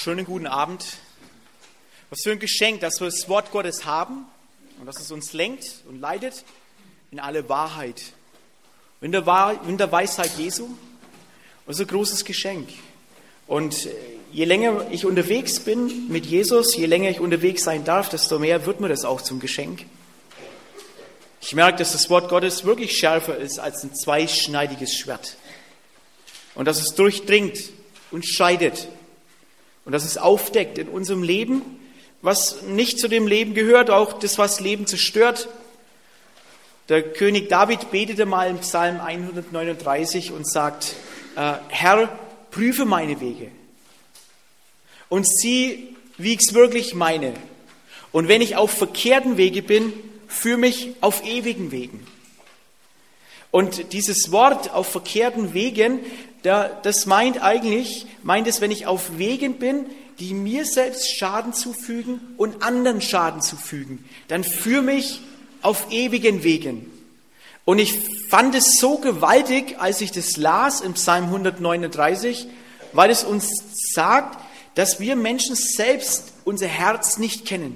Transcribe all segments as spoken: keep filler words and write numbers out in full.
Schönen guten Abend. Was für ein Geschenk, dass wir das Wort Gottes haben und dass es uns lenkt und leitet in alle Wahrheit. In der, Wahr, in der Weisheit Jesu. Das ist ein großes Geschenk. Und je länger ich unterwegs bin mit Jesus, je länger ich unterwegs sein darf, desto mehr wird mir das auch zum Geschenk. Ich merke, dass das Wort Gottes wirklich schärfer ist als ein zweischneidiges Schwert. Und dass es durchdringt und scheidet. Und dass es aufdeckt in unserem Leben, was nicht zu dem Leben gehört, auch das, was Leben zerstört. Der König David betete mal im Psalm hundertneununddreißig und sagt, äh, Herr, prüfe meine Wege und sieh, wie ich es wirklich meine. Und wenn ich auf verkehrten Wege bin, führe mich auf ewigen Wegen. Und dieses Wort auf verkehrten Wegen, das meint eigentlich, meint es, wenn ich auf Wegen bin, die mir selbst Schaden zufügen und anderen Schaden zufügen, dann führe mich auf ewigen Wegen. Und ich fand es so gewaltig, als ich das las im Psalm hundertneununddreißig, weil es uns sagt, dass wir Menschen selbst unser Herz nicht kennen.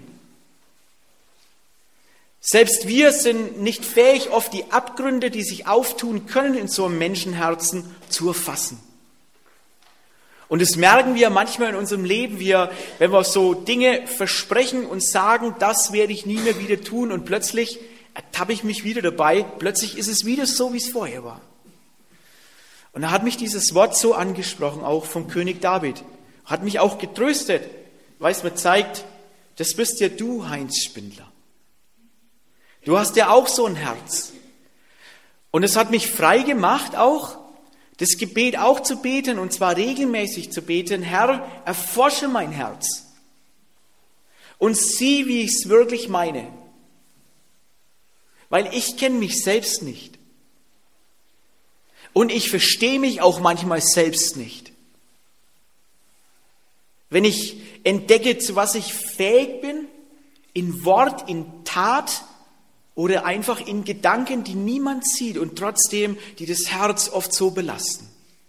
Selbst wir sind nicht fähig, oft die Abgründe, die sich auftun können in so einem Menschenherzen, zu erfassen. Und das merken wir manchmal in unserem Leben, wir, wenn wir so Dinge versprechen und sagen, das werde ich nie mehr wieder tun, und plötzlich ertappe ich mich wieder dabei, plötzlich ist es wieder so, wie es vorher war. Und da hat mich dieses Wort so angesprochen, auch vom König David, hat mich auch getröstet, weil es mir zeigt, das bist ja du, Heinz Spindler. Du hast ja auch so ein Herz. Und es hat mich frei gemacht, auch das Gebet auch zu beten, und zwar regelmäßig zu beten. Herr, erforsche mein Herz und sieh, wie ich es wirklich meine. Weil ich kenne mich selbst nicht. Und ich verstehe mich auch manchmal selbst nicht. Wenn ich entdecke, zu was ich fähig bin, in Wort, in Tat, oder einfach in Gedanken, die niemand sieht und trotzdem, die das Herz oft so belasten.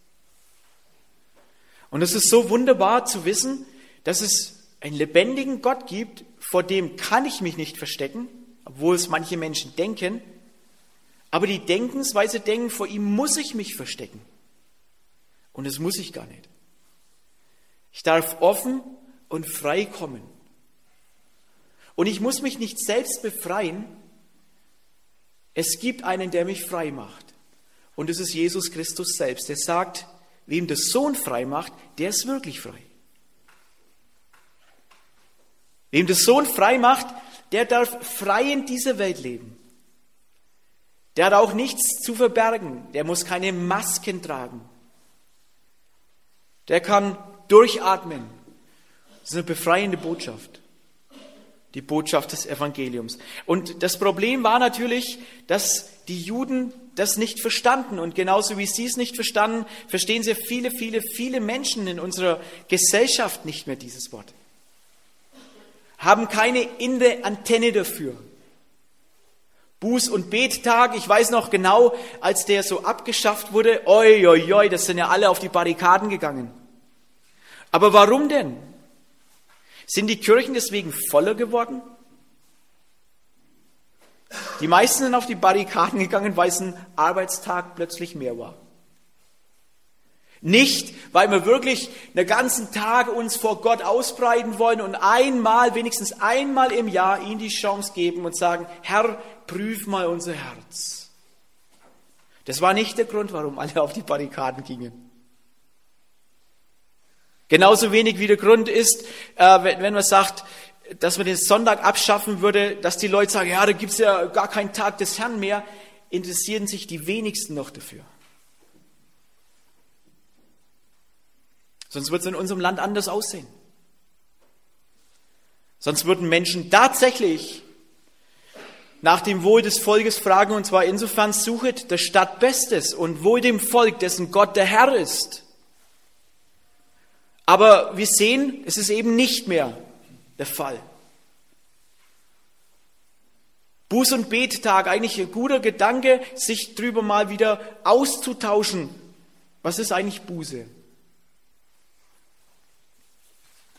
Und es ist so wunderbar zu wissen, dass es einen lebendigen Gott gibt, vor dem kann ich mich nicht verstecken, obwohl es manche Menschen denken, aber die denken es, weil sie denken, vor ihm muss ich mich verstecken. Und das muss ich gar nicht. Ich darf offen und frei kommen. Und ich muss mich nicht selbst befreien. Es gibt einen, der mich frei macht. Und es ist Jesus Christus selbst. Der sagt, wem der Sohn frei macht, der ist wirklich frei. Wem der Sohn frei macht, der darf frei in dieser Welt leben. Der hat auch nichts zu verbergen. Der muss keine Masken tragen. Der kann durchatmen. Das ist eine befreiende Botschaft. Die Botschaft des Evangeliums. Und das Problem war natürlich, dass die Juden das nicht verstanden. Und genauso wie sie es nicht verstanden, verstehen sehr viele, viele, viele Menschen in unserer Gesellschaft nicht mehr dieses Wort. Haben keine innere Antenne dafür. Buß- und Bettag, ich weiß noch genau, als der so abgeschafft wurde, oi, oi, oi, das sind ja alle auf die Barrikaden gegangen. Aber warum denn? Sind die Kirchen deswegen voller geworden? Die meisten sind auf die Barrikaden gegangen, weil es ein Arbeitstag plötzlich mehr war. Nicht, weil wir wirklich einen ganzen Tag uns vor Gott ausbreiten wollen und einmal, wenigstens einmal im Jahr ihm die Chance geben und sagen, Herr, prüf mal unser Herz. Das war nicht der Grund, warum alle auf die Barrikaden gingen. Genauso wenig wie der Grund ist, äh, wenn, wenn man sagt, dass man den Sonntag abschaffen würde, dass die Leute sagen, ja, da gibt's ja gar keinen Tag des Herrn mehr, interessieren sich die wenigsten noch dafür. Sonst wird es in unserem Land anders aussehen. Sonst würden Menschen tatsächlich nach dem Wohl des Volkes fragen, und zwar insofern suchet der Stadt Bestes und wohl dem Volk, dessen Gott der Herr ist. Aber wir sehen, es ist eben nicht mehr der Fall. Buß- und Bettag, eigentlich ein guter Gedanke, sich drüber mal wieder auszutauschen. Was ist eigentlich Buße?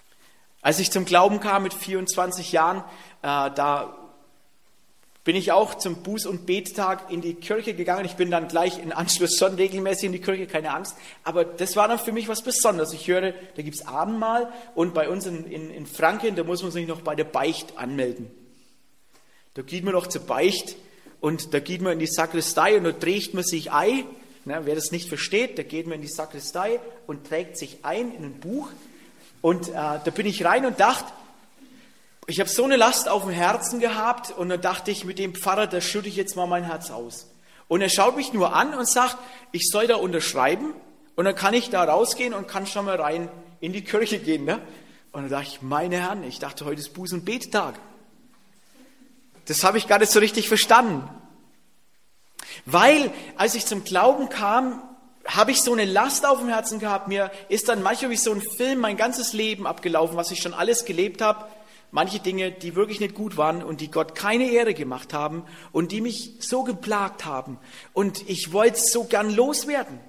Als ich zum Glauben kam mit vierundzwanzig Jahren, äh, da bin ich auch zum Buß- und Bettag in die Kirche gegangen. Ich bin dann gleich in Anschluss schon regelmäßig in die Kirche, keine Angst. Aber das war dann für mich was Besonderes. Ich höre, da gibt es Abendmahl und bei uns in, in, in Franken, da muss man sich noch bei der Beicht anmelden. Da geht man noch zur Beicht und da geht man in die Sakristei und da trägt man sich ein. Na, wer das nicht versteht, da geht man in die Sakristei und trägt sich ein in ein Buch. Und äh, da bin ich rein und dachte, ich habe so eine Last auf dem Herzen gehabt und dann dachte ich, mit dem Pfarrer, da schütte ich jetzt mal mein Herz aus. Und er schaut mich nur an und sagt, ich soll da unterschreiben und dann kann ich da rausgehen und kann schon mal rein in die Kirche gehen. Ne? Und dann dachte ich, meine Herren, ich dachte, heute ist Buß- und Bettag. Das habe ich gar nicht so richtig verstanden. Weil, als ich zum Glauben kam, habe ich so eine Last auf dem Herzen gehabt. Mir ist dann manchmal wie so ein Film mein ganzes Leben abgelaufen, was ich schon alles gelebt habe. Manche Dinge, die wirklich nicht gut waren und die Gott keine Ehre gemacht haben und die mich so geplagt haben. Und ich wollte es so gern loswerden.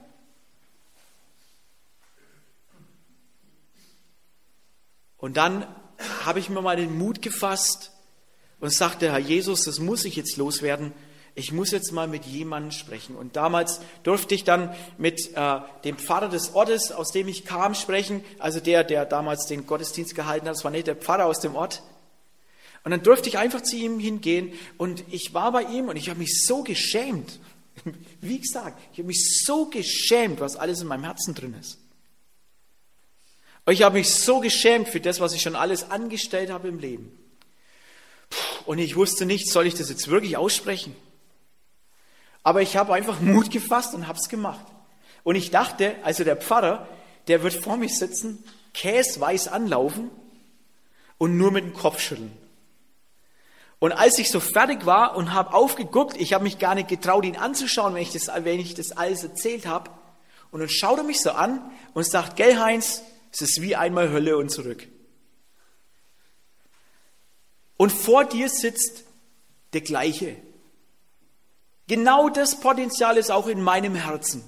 Und dann habe ich mir mal den Mut gefasst und sagte, Herr Jesus, das muss ich jetzt loswerden. Ich muss jetzt mal mit jemandem sprechen. Und damals durfte ich dann mit äh, dem Pfarrer des Ortes, aus dem ich kam, sprechen. Also der, der damals den Gottesdienst gehalten hat. Das war nicht der Pfarrer aus dem Ort. Und dann durfte ich einfach zu ihm hingehen. Und ich war bei ihm und ich habe mich so geschämt. Wie gesagt, ich habe mich so geschämt, was alles in meinem Herzen drin ist. Und ich habe mich so geschämt für das, was ich schon alles angestellt habe im Leben. Und ich wusste nicht, soll ich das jetzt wirklich aussprechen? Aber ich habe einfach Mut gefasst und habe es gemacht. Und ich dachte, also der Pfarrer, der wird vor mir sitzen, käseweiß anlaufen und nur mit dem Kopf schütteln. Und als ich so fertig war und habe aufgeguckt, ich habe mich gar nicht getraut, ihn anzuschauen, wenn ich das, wenn ich das alles erzählt habe. Und dann schaut er mich so an und sagt, gell Heinz, es ist wie einmal Hölle und zurück. Und vor dir sitzt der Gleiche. Genau das Potenzial ist auch in meinem Herzen.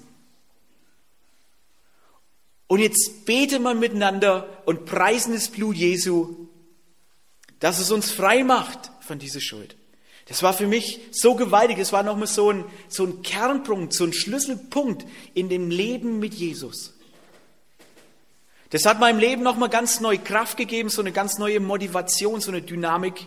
Und jetzt beten wir miteinander und preisen das Blut Jesu, dass es uns frei macht von dieser Schuld. Das war für mich so gewaltig. Es war nochmal so ein, so ein Kernpunkt, so ein Schlüsselpunkt in dem Leben mit Jesus. Das hat meinem Leben nochmal ganz neue Kraft gegeben, so eine ganz neue Motivation, so eine Dynamik,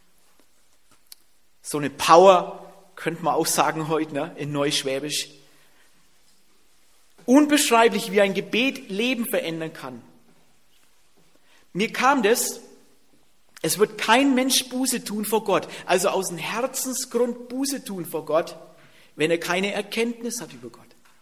so eine Power, könnte man auch sagen heute, ne, in Neuschwäbisch. Unbeschreiblich, wie ein Gebet Leben verändern kann. Mir kam das, es wird kein Mensch Buße tun vor Gott, also aus dem Herzensgrund Buße tun vor Gott, wenn er keine Erkenntnis hat über Gott.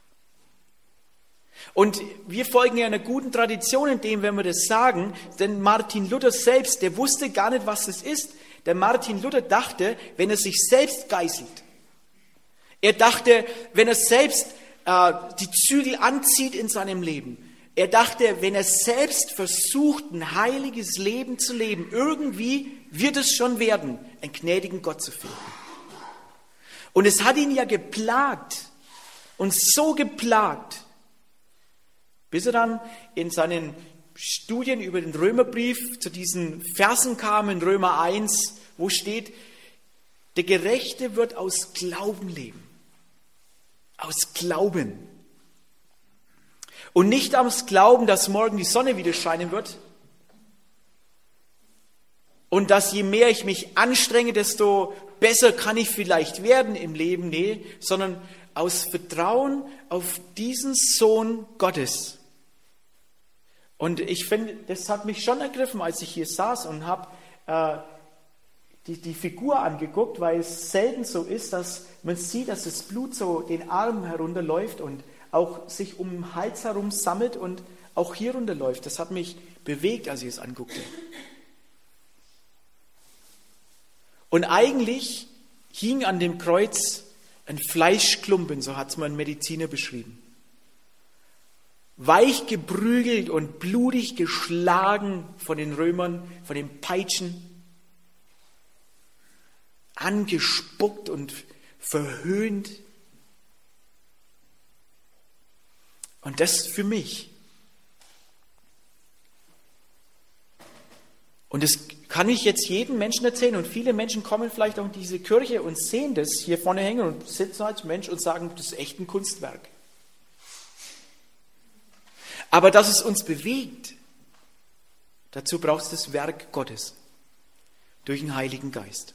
Und wir folgen ja einer guten Tradition, indem, wenn wir das sagen, denn Martin Luther selbst, der wusste gar nicht, was das ist. Der Martin Luther dachte, wenn er sich selbst geißelt, er dachte, wenn er selbst äh, die Zügel anzieht in seinem Leben, er dachte, wenn er selbst versucht, ein heiliges Leben zu leben, irgendwie wird es schon werden, einen gnädigen Gott zu finden. Und es hat ihn ja geplagt und so geplagt, bis er dann in seinen Studien über den Römerbrief zu diesen Versen kam in Römer eins, wo steht, der Gerechte wird aus Glauben leben. Aus Glauben. Und nicht aus Glauben, dass morgen die Sonne wieder scheinen wird. Und dass je mehr ich mich anstrenge, desto besser kann ich vielleicht werden im Leben. Nee, sondern aus Vertrauen auf diesen Sohn Gottes. Und ich finde, das hat mich schon ergriffen, als ich hier saß und habe äh, die, die Figur angeguckt, weil es selten so ist, dass man sieht, dass das Blut so den Arm herunterläuft und auch sich um den Hals herum sammelt und auch hier runterläuft. Das hat mich bewegt, als ich es anguckte. Und eigentlich hing an dem Kreuz ein Fleischklumpen, so hat es mal ein Mediziner beschrieben. Weich geprügelt und blutig geschlagen von den Römern, von den Peitschen, angespuckt und verhöhnt. Und das für mich. Und das kann ich jetzt jedem Menschen erzählen. Und viele Menschen kommen vielleicht auch in diese Kirche und sehen das hier vorne hängen und sitzen als Mensch und sagen, das ist echt ein Kunstwerk. Aber dass es uns bewegt, dazu braucht es das Werk Gottes durch den Heiligen Geist.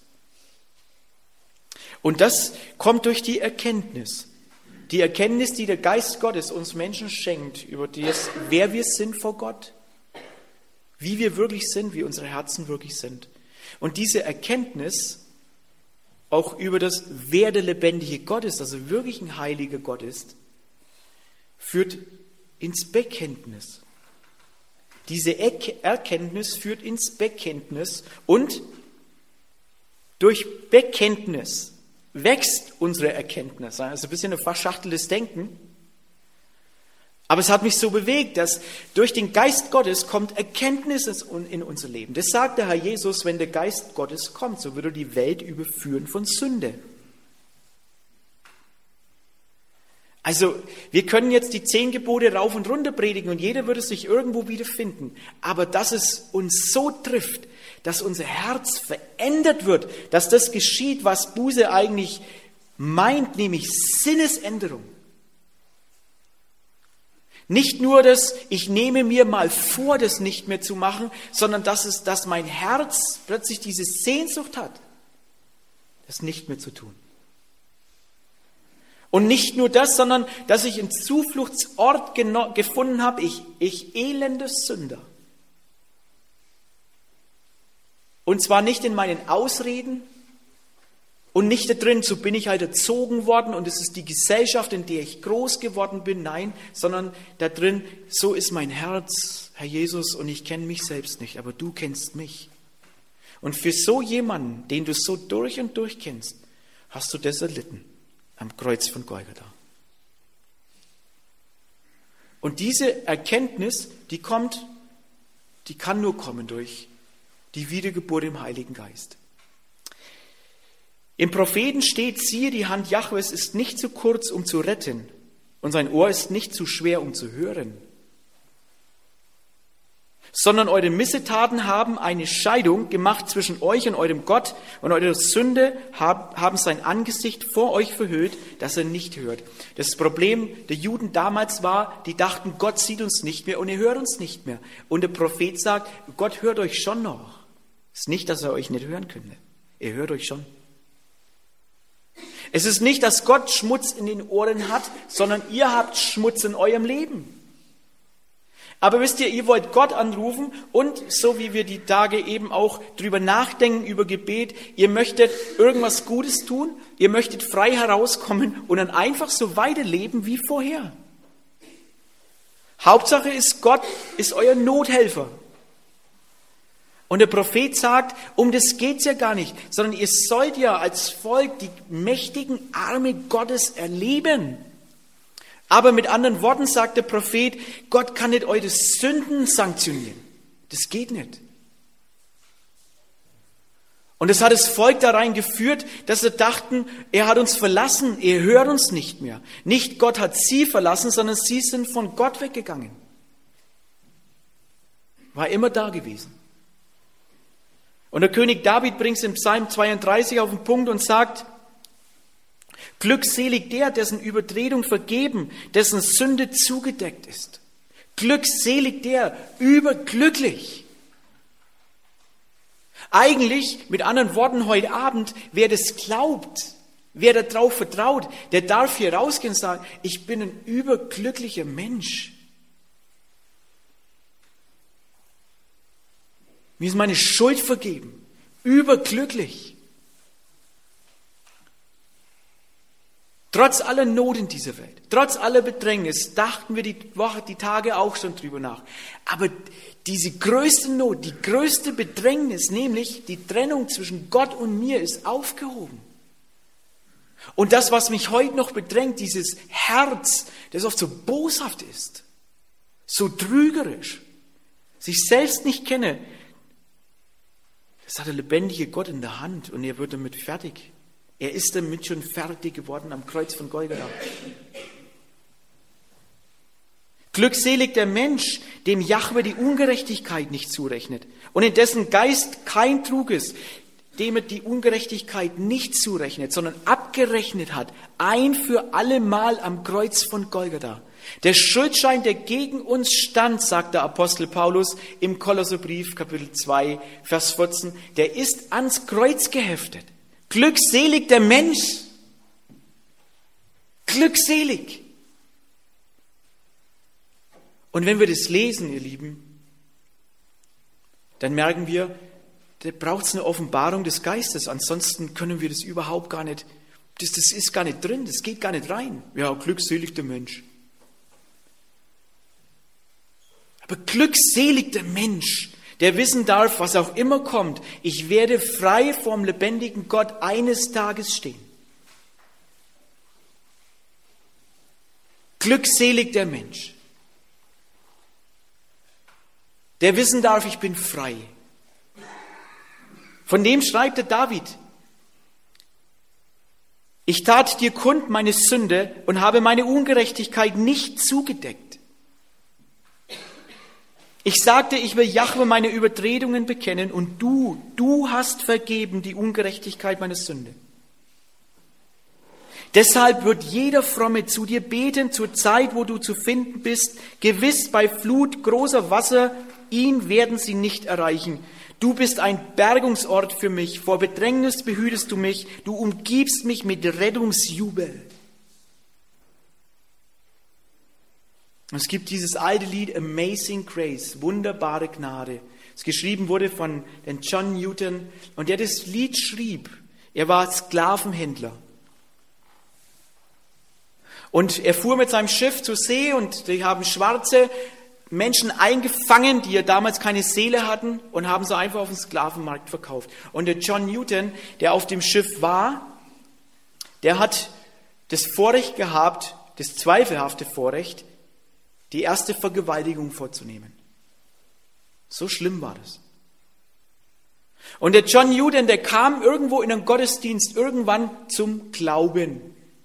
Und das kommt durch die Erkenntnis. Die Erkenntnis, die der Geist Gottes uns Menschen schenkt, über das, wer wir sind vor Gott, wie wir wirklich sind, wie unsere Herzen wirklich sind. Und diese Erkenntnis, auch über das, wer der lebendige Gott ist, also wirklich ein heiliger Gott ist, führt ins Bekenntnis. Diese Erkenntnis führt ins Bekenntnis und durch Bekenntnis wächst unsere Erkenntnis. Also ein bisschen ein verschachteltes Denken. Aber es hat mich so bewegt, dass durch den Geist Gottes kommt Erkenntnis in unser Leben. Das sagt der Herr Jesus, wenn der Geist Gottes kommt, so wird er die Welt überführen von Sünde. Also wir können jetzt die zehn Gebote rauf und runter predigen und jeder würde sich irgendwo wiederfinden. Aber dass es uns so trifft, dass unser Herz verändert wird, dass das geschieht, was Buße eigentlich meint, nämlich Sinnesänderung. Nicht nur, dass ich nehme mir mal vor, das nicht mehr zu machen, sondern dass, es, dass mein Herz plötzlich diese Sehnsucht hat, das nicht mehr zu tun. Und nicht nur das, sondern dass ich einen Zufluchtsort geno- gefunden habe, ich, ich elender Sünder. Und zwar nicht in meinen Ausreden und nicht da drin, so bin ich halt erzogen worden und es ist die Gesellschaft, in der ich groß geworden bin, nein, sondern da drin, so ist mein Herz, Herr Jesus, und ich kenne mich selbst nicht, aber du kennst mich. Und für so jemanden, den du so durch und durch kennst, hast du das erlitten am Kreuz von Golgatha. Und diese Erkenntnis, die kommt, die kann nur kommen durch die Wiedergeburt im Heiligen Geist. Im Propheten steht, siehe, die Hand Jahwes ist nicht zu kurz, um zu retten, und sein Ohr ist nicht zu schwer, um zu hören. Sondern eure Missetaten haben eine Scheidung gemacht zwischen euch und eurem Gott, und eure Sünde haben sein Angesicht vor euch verhüllt, dass er nicht hört. Das Problem der Juden damals war, die dachten, Gott sieht uns nicht mehr und er hört uns nicht mehr. Und der Prophet sagt, Gott hört euch schon noch. Es ist nicht, dass er euch nicht hören könnte. Er hört euch schon. Es ist nicht, dass Gott Schmutz in den Ohren hat, sondern ihr habt Schmutz in eurem Leben. Aber wisst ihr, ihr wollt Gott anrufen und so wie wir die Tage eben auch drüber nachdenken über Gebet, ihr möchtet irgendwas Gutes tun, ihr möchtet frei herauskommen und dann einfach so weiterleben wie vorher. Hauptsache ist, Gott ist euer Nothelfer. Und der Prophet sagt, um das geht's ja gar nicht, sondern ihr sollt ja als Volk die mächtigen Arme Gottes erleben. Aber mit anderen Worten sagt der Prophet, Gott kann nicht eure Sünden sanktionieren. Das geht nicht. Und das hat das Volk da rein geführt, dass sie dachten, er hat uns verlassen, er hört uns nicht mehr. Nicht Gott hat sie verlassen, sondern sie sind von Gott weggegangen. War immer da gewesen. Und der König David bringt es im Psalm zweiunddreißig auf den Punkt und sagt, glückselig der, dessen Übertretung vergeben, dessen Sünde zugedeckt ist. Glückselig der, überglücklich. Eigentlich, mit anderen Worten, heute Abend, wer das glaubt, wer darauf vertraut, der darf hier rausgehen und sagen, ich bin ein überglücklicher Mensch. Mir ist meine Schuld vergeben. Überglücklich. Trotz aller Not in dieser Welt, trotz aller Bedrängnis, dachten wir die Woche, die Tage auch schon drüber nach. Aber diese größte Not, die größte Bedrängnis, nämlich die Trennung zwischen Gott und mir, ist aufgehoben. Und das, was mich heute noch bedrängt, dieses Herz, das oft so boshaft ist, so trügerisch, sich selbst nicht kenne, das hat der lebendige Gott in der Hand und er wird damit fertig. Er ist damit schon fertig geworden am Kreuz von Golgatha. Glückselig der Mensch, dem Jahwe die Ungerechtigkeit nicht zurechnet und in dessen Geist kein Trug ist, dem er die Ungerechtigkeit nicht zurechnet, sondern abgerechnet hat, ein für allemal am Kreuz von Golgatha. Der Schuldschein, der gegen uns stand, sagt der Apostel Paulus im Kolosserbrief, Kapitel zwei, Vers vierzehn, der ist ans Kreuz geheftet. Glückselig der Mensch. Glückselig. Und wenn wir das lesen, ihr Lieben, dann merken wir, da braucht es eine Offenbarung des Geistes. Ansonsten können wir das überhaupt gar nicht, das, das ist gar nicht drin, das geht gar nicht rein. Ja, glückselig der Mensch. Aber glückselig der Mensch, der wissen darf, was auch immer kommt, ich werde frei vom lebendigen Gott eines Tages stehen. Glückselig der Mensch, der wissen darf, ich bin frei. Von dem schreibt der David: Ich tat dir kund meine Sünde und habe meine Ungerechtigkeit nicht zugedeckt. Ich sagte, ich will Jahwe meine Übertretungen bekennen und du, du hast vergeben die Ungerechtigkeit meiner Sünde. Deshalb wird jeder Fromme zu dir beten zur Zeit, wo du zu finden bist. Gewiss bei Flut großer Wasser, ihn werden sie nicht erreichen. Du bist ein Bergungsort für mich, vor Bedrängnis behütest du mich, du umgibst mich mit Rettungsjubel. Es gibt dieses alte Lied Amazing Grace, wunderbare Gnade. Es geschrieben wurde von den John Newton und der das Lied schrieb. Er war Sklavenhändler. Und er fuhr mit seinem Schiff zur See und die haben schwarze Menschen eingefangen, die ja damals keine Seele hatten und haben sie einfach auf dem Sklavenmarkt verkauft. Und der John Newton, der auf dem Schiff war, der hat das Vorrecht gehabt, das zweifelhafte Vorrecht, die erste Vergewaltigung vorzunehmen. So schlimm war das. Und der John Newton, der kam irgendwo in einen Gottesdienst irgendwann zum Glauben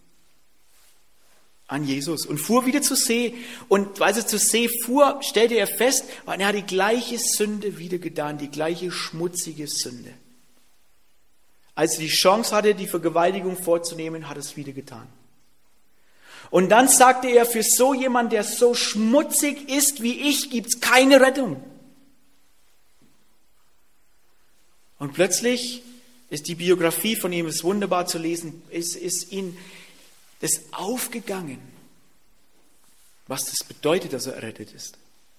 an Jesus und fuhr wieder zur See. Und als er zur See fuhr, stellte er fest, er hat die gleiche Sünde wieder getan, die gleiche schmutzige Sünde. Als er die Chance hatte, die Vergewaltigung vorzunehmen, hat er es wieder getan. Und dann sagte er, für so jemand, der so schmutzig ist wie ich, gibt es keine Rettung. Und plötzlich ist die Biografie von ihm, ist wunderbar zu lesen, ist, ist ihm das aufgegangen, was das bedeutet, dass er errettet ist.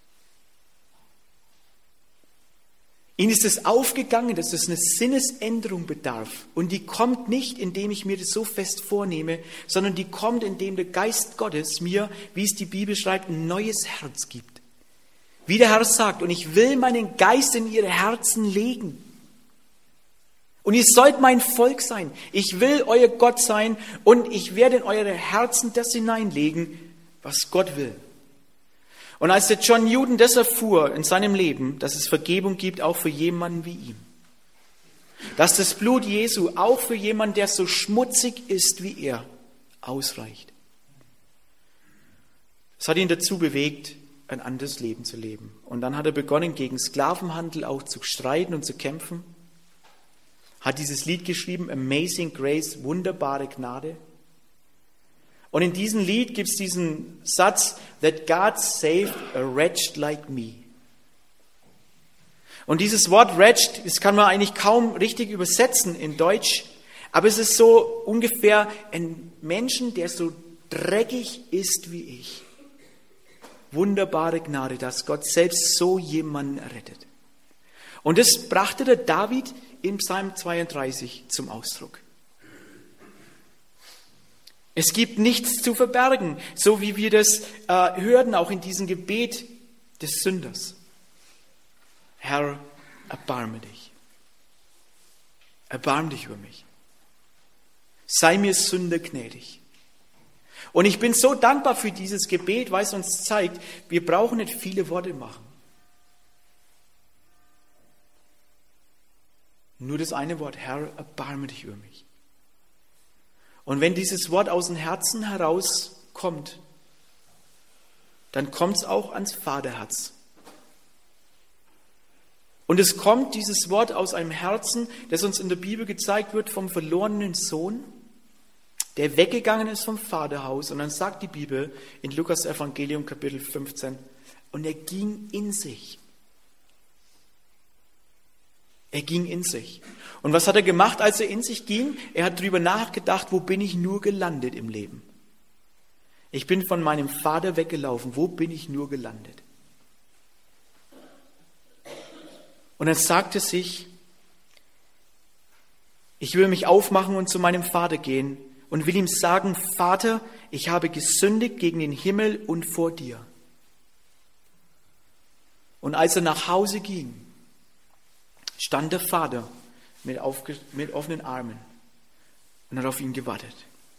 Ihnen ist es aufgegangen, dass es eine Sinnesänderung bedarf. Und die kommt nicht, indem ich mir das so fest vornehme, sondern die kommt, indem der Geist Gottes mir, wie es die Bibel schreibt, ein neues Herz gibt. Wie der Herr sagt, und ich will meinen Geist in ihre Herzen legen. Und ihr sollt mein Volk sein. Ich will euer Gott sein und ich werde in eure Herzen das hineinlegen, was Gott will. Und als der John Newton das erfuhr in seinem Leben, dass es Vergebung gibt, auch für jemanden wie ihn, dass das Blut Jesu auch für jemanden, der so schmutzig ist wie er, ausreicht. Das hat ihn dazu bewegt, ein anderes Leben zu leben. Und dann hat er begonnen, gegen Sklavenhandel auch zu streiten und zu kämpfen, hat dieses Lied geschrieben, Amazing Grace, wunderbare Gnade. Und in diesem Lied gibt es diesen Satz, that God saved a wretch like me. Und dieses Wort wretched, das kann man eigentlich kaum richtig übersetzen in Deutsch, aber es ist so ungefähr ein Menschen, der so dreckig ist wie ich. Wunderbare Gnade, dass Gott selbst so jemanden errettet. Und das brachte der David in Psalm zweiunddreißig zum Ausdruck. Es gibt nichts zu verbergen, so wie wir das äh, hörten auch in diesem Gebet des Sünders. Herr, erbarme dich. Erbarme dich über mich. Sei mir Sünder gnädig. Und ich bin so dankbar für dieses Gebet, weil es uns zeigt, wir brauchen nicht viele Worte machen. Nur das eine Wort, Herr, erbarme dich über mich. Und wenn dieses Wort aus dem Herzen herauskommt, dann kommt es auch ans Vaterherz. Und es kommt dieses Wort aus einem Herzen, das uns in der Bibel gezeigt wird vom verlorenen Sohn, der weggegangen ist vom Vaterhaus. Und dann sagt die Bibel in Lukas Evangelium Kapitel fünfzehn, und er ging in sich. Er ging in sich. Und was hat er gemacht, als er in sich ging? Er hat darüber nachgedacht, wo bin ich nur gelandet im Leben? Ich bin von meinem Vater weggelaufen. Wo bin ich nur gelandet? Und er sagte sich, ich will mich aufmachen und zu meinem Vater gehen und will ihm sagen, Vater, ich habe gesündigt gegen den Himmel und vor dir. Und als er nach Hause ging, stand der Vater mit, aufge- mit offenen Armen und hat auf ihn gewartet.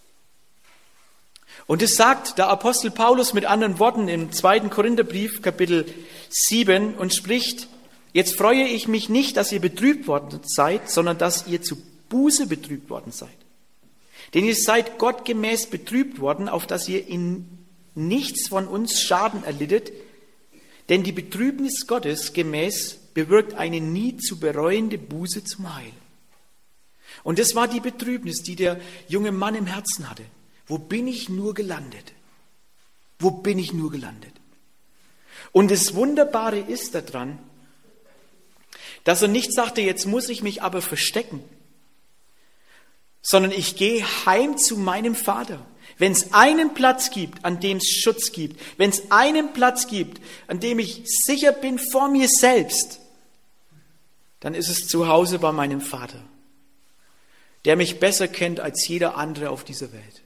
Und es sagt der Apostel Paulus mit anderen Worten im zweiten Korintherbrief, Kapitel sieben, und spricht, jetzt freue ich mich nicht, dass ihr betrübt worden seid, sondern dass ihr zu Buße betrübt worden seid. Denn ihr seid gottgemäß betrübt worden, auf dass ihr in nichts von uns Schaden erlittet, denn die Betrübnis Gottes gemäß bewirkt eine nie zu bereuende Buße zum Heil. Und das war die Betrübnis, die der junge Mann im Herzen hatte. Wo bin ich nur gelandet? Wo bin ich nur gelandet? Und das Wunderbare ist daran, dass er nicht sagte, jetzt muss ich mich aber verstecken, sondern ich gehe heim zu meinem Vater. Wenn es einen Platz gibt, an dem es Schutz gibt, wenn es einen Platz gibt, an dem ich sicher bin vor mir selbst, dann ist es zu Hause bei meinem Vater, der mich besser kennt als jeder andere auf dieser Welt.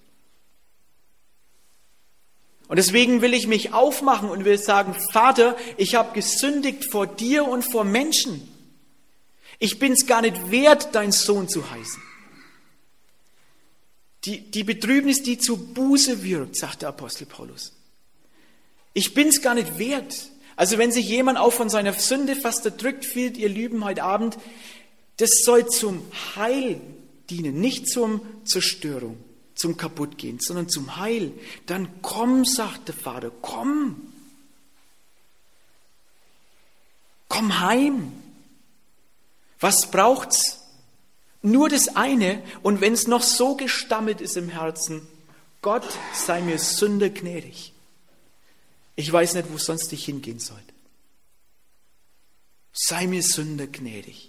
Und deswegen will ich mich aufmachen und will sagen, Vater, ich habe gesündigt vor dir und vor Menschen. Ich bin es gar nicht wert, dein Sohn zu heißen. Die, die Betrübnis, die zu Buße wirkt, sagt der Apostel Paulus. Ich bin es gar nicht wert. Also wenn sich jemand auch von seiner Sünde fast erdrückt fühlt, ihr Lieben, heute Abend, das soll zum Heil dienen, nicht zum Zerstörung, zum Kaputtgehen, sondern zum Heil. Dann komm, sagt der Vater, komm. Komm heim. Was braucht's? Nur das eine, und wenn es noch so gestammelt ist im Herzen, Gott sei mir Sünder gnädig. Ich weiß nicht, wo sonst ich hingehen soll. Sei mir Sünder gnädig.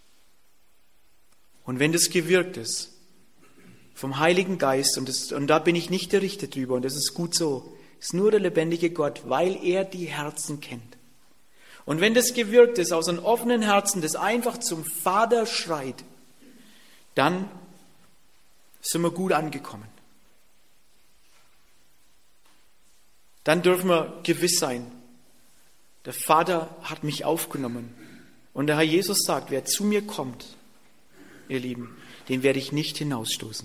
Und wenn das gewirkt ist, vom Heiligen Geist, und, das, und da bin ich nicht der Richter drüber, und das ist gut so, ist nur der lebendige Gott, weil er die Herzen kennt. Und wenn das gewirkt ist, aus einem offenen Herzen, das einfach zum Vater schreit, dann sind wir gut angekommen. Dann dürfen wir gewiss sein, der Vater hat mich aufgenommen. Und der Herr Jesus sagt, wer zu mir kommt, ihr Lieben, den werde ich nicht hinausstoßen.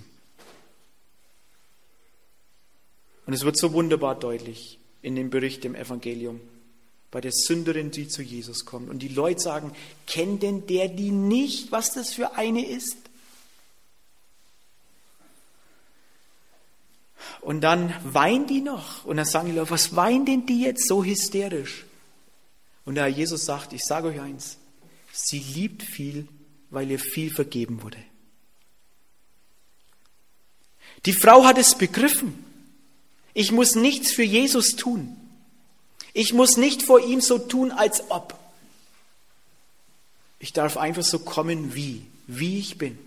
Und es wird so wunderbar deutlich in dem Bericht im Evangelium, bei der Sünderin, die zu Jesus kommt. Und die Leute sagen, kennt denn der die nicht, was das für eine ist? Und dann weint die noch. Und dann sagen die Leute, was weinen denn die jetzt so hysterisch? Und der Herr Jesus sagt, ich sage euch eins, sie liebt viel, weil ihr viel vergeben wurde. Die Frau hat es begriffen. Ich muss nichts für Jesus tun. Ich muss nicht vor ihm so tun, als ob. Ich darf einfach so kommen, wie, wie ich bin.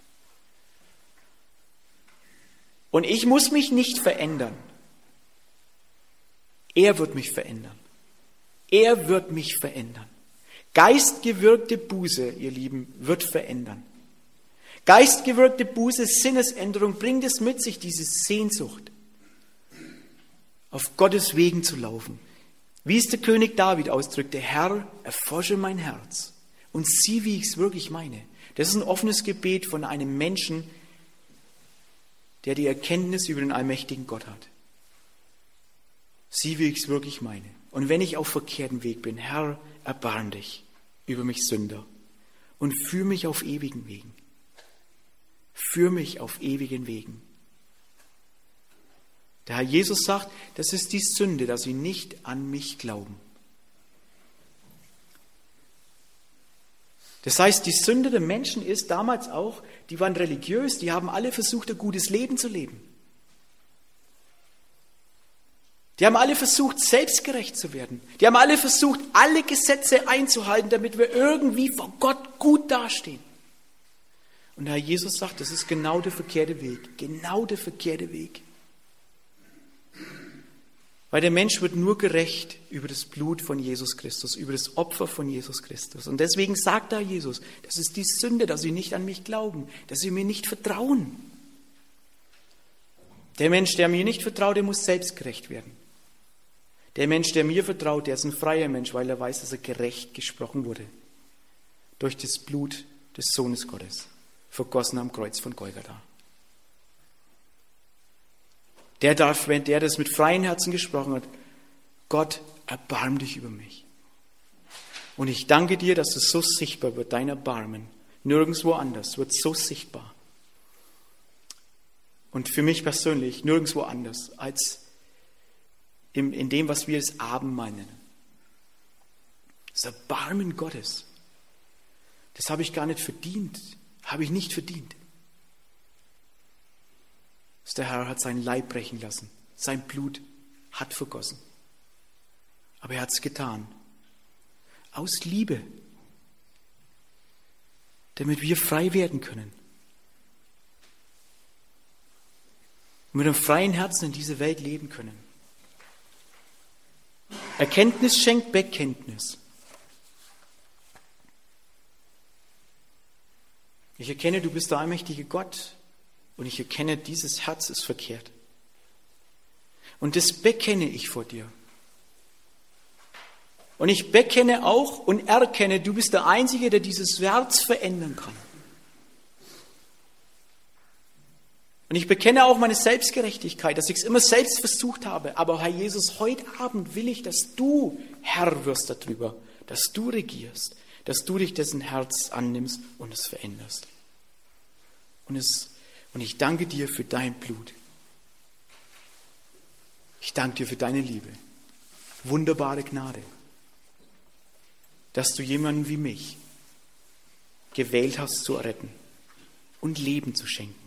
Und ich muss mich nicht verändern. Er wird mich verändern. Er wird mich verändern. Geistgewirkte Buße, ihr Lieben, wird verändern. Geistgewirkte Buße, Sinnesänderung, bringt es mit sich, diese Sehnsucht, auf Gottes Wegen zu laufen. Wie es der König David ausdrückte, Herr, erforsche mein Herz und sieh, wie ich es wirklich meine. Das ist ein offenes Gebet von einem Menschen, der die Erkenntnis über den allmächtigen Gott hat. Sieh, wie ich es wirklich meine. Und wenn ich auf verkehrtem Weg bin, Herr, erbarm dich über mich Sünder und führ mich auf ewigen Wegen. Führ mich auf ewigen Wegen. Der Herr Jesus sagt, das ist die Sünde, dass sie nicht an mich glauben. Das heißt, die Sünde der Menschen ist damals auch, die waren religiös, die haben alle versucht, ein gutes Leben zu leben. Die haben alle versucht, selbstgerecht zu werden. Die haben alle versucht, alle Gesetze einzuhalten, damit wir irgendwie vor Gott gut dastehen. Und der Herr Jesus sagt, das ist genau der verkehrte Weg. Genau der verkehrte Weg. Weil der Mensch wird nur gerecht über das Blut von Jesus Christus, über das Opfer von Jesus Christus. Und deswegen sagt da Jesus, das ist die Sünde, dass sie nicht an mich glauben, dass sie mir nicht vertrauen. Der Mensch, der mir nicht vertraut, der muss selbstgerecht werden. Der Mensch, der mir vertraut, der ist ein freier Mensch, weil er weiß, dass er gerecht gesprochen wurde. Durch das Blut des Sohnes Gottes, vergossen am Kreuz von Golgatha. Der darf, wenn der das mit freiem Herzen gesprochen hat, Gott, erbarm dich über mich. Und ich danke dir, dass es so sichtbar wird, dein Erbarmen. Nirgendwo anders wird so sichtbar. Und für mich persönlich nirgendwo anders als in, in dem, was wir als Abendmahl nennen. Das Erbarmen Gottes. Das habe ich gar nicht verdient. Habe ich nicht verdient. Der Herr hat seinen Leib brechen lassen. Sein Blut hat vergossen. Aber er hat es getan. Aus Liebe. Damit wir frei werden können. Und mit einem freien Herzen in diese Welt leben können. Erkenntnis schenkt Bekenntnis. Ich erkenne, du bist der allmächtige Gott. Und ich erkenne, dieses Herz ist verkehrt. Und das bekenne ich vor dir. Und ich bekenne auch und erkenne, du bist der Einzige, der dieses Herz verändern kann. Und ich bekenne auch meine Selbstgerechtigkeit, dass ich es immer selbst versucht habe. Aber Herr Jesus, heute Abend will ich, dass du Herr wirst darüber, dass du regierst, dass du dich dessen Herz annimmst und es veränderst. Und es Und ich danke dir für dein Blut. Ich danke dir für deine Liebe. Wunderbare Gnade. Dass du jemanden wie mich gewählt hast zu retten und Leben zu schenken.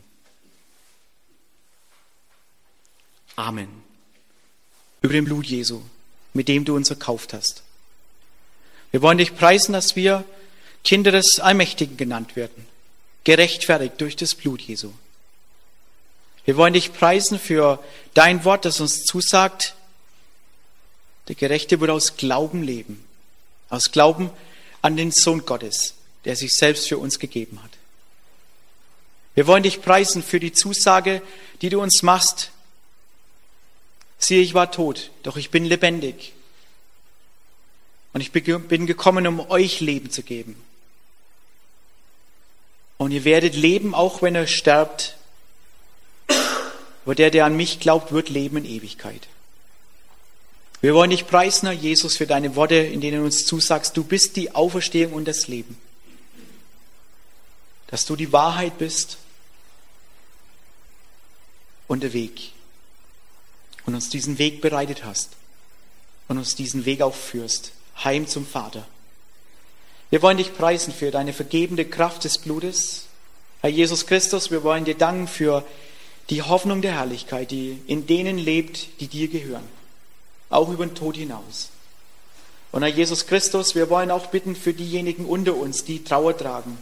Amen. Über dem Blut Jesu, mit dem du uns erkauft hast. Wir wollen dich preisen, dass wir Kinder des Allmächtigen genannt werden. Gerechtfertigt durch das Blut Jesu. Wir wollen dich preisen für dein Wort, das uns zusagt, der Gerechte wird aus Glauben leben. Aus Glauben an den Sohn Gottes, der sich selbst für uns gegeben hat. Wir wollen dich preisen für die Zusage, die du uns machst. Siehe, ich war tot, doch ich bin lebendig. Und ich bin gekommen, um euch Leben zu geben. Und ihr werdet leben, auch wenn ihr sterbt. Aber der, der an mich glaubt, wird leben in Ewigkeit. Wir wollen dich preisen, Herr Jesus, für deine Worte, in denen du uns zusagst, du bist die Auferstehung und das Leben. Dass du die Wahrheit bist und der Weg. Und uns diesen Weg bereitet hast. Und uns diesen Weg auch führst, heim zum Vater. Wir wollen dich preisen für deine vergebende Kraft des Blutes. Herr Jesus Christus, wir wollen dir danken für die Hoffnung der Herrlichkeit, die in denen lebt, die dir gehören. Auch über den Tod hinaus. Und Herr Jesus Christus, wir wollen auch bitten für diejenigen unter uns, die Trauer tragen.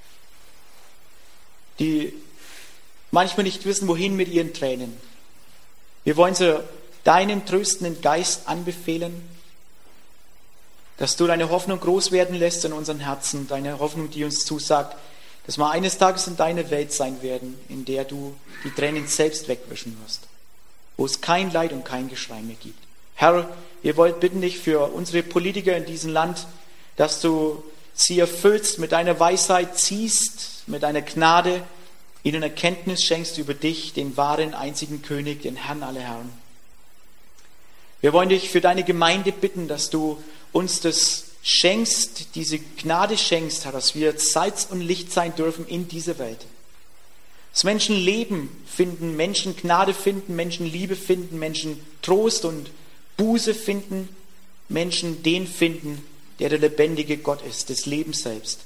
Die manchmal nicht wissen, wohin mit ihren Tränen. Wir wollen sie deinem tröstenden Geist anbefehlen, dass du deine Hoffnung groß werden lässt in unseren Herzen, deine Hoffnung, die uns zusagt, dass wir eines Tages in deiner Welt sein werden, in der du die Tränen selbst wegwischen wirst, wo es kein Leid und kein Geschrei mehr gibt. Herr, wir wollen bitten dich für unsere Politiker in diesem Land, dass du sie erfüllst mit deiner Weisheit, ziehst mit deiner Gnade, ihnen Erkenntnis schenkst über dich, den wahren, einzigen König, den Herrn aller Herren. Wir wollen dich für deine Gemeinde bitten, dass du uns das schenkst, diese Gnade schenkst, Herr, dass wir Salz und Licht sein dürfen in dieser Welt. Dass Menschen Leben finden, Menschen Gnade finden, Menschen Liebe finden, Menschen Trost und Buße finden, Menschen den finden, der der lebendige Gott ist, das Leben selbst.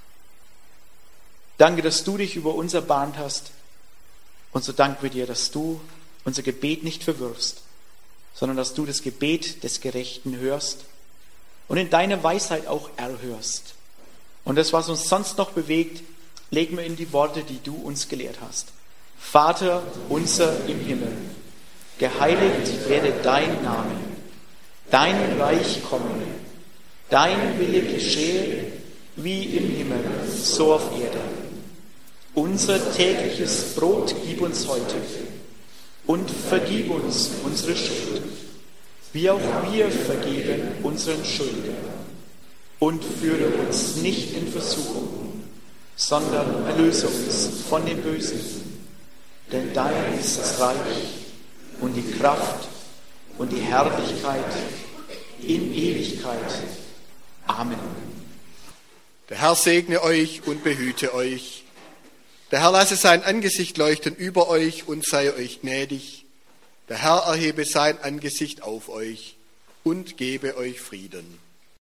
Danke, dass du dich über uns erbarmt hast. Und so danken wir dir, dass du unser Gebet nicht verwirfst, sondern dass du das Gebet des Gerechten hörst und in deiner Weisheit auch erhörst. Und das, was uns sonst noch bewegt, legen wir in die Worte, die du uns gelehrt hast. Vater unser im Himmel, geheiligt werde dein Name, dein Reich komme, dein Wille geschehe, wie im Himmel, so auf Erde. Unser tägliches Brot gib uns heute und vergib uns unsere Schuld, wie auch wir vergeben unseren Schuldigern. Und führe uns nicht in Versuchung, sondern erlöse uns von dem Bösen. Denn dein ist das Reich und die Kraft und die Herrlichkeit in Ewigkeit. Amen. Der Herr segne euch und behüte euch. Der Herr lasse sein Angesicht leuchten über euch und sei euch gnädig. Der Herr erhebe sein Angesicht auf euch und gebe euch Frieden.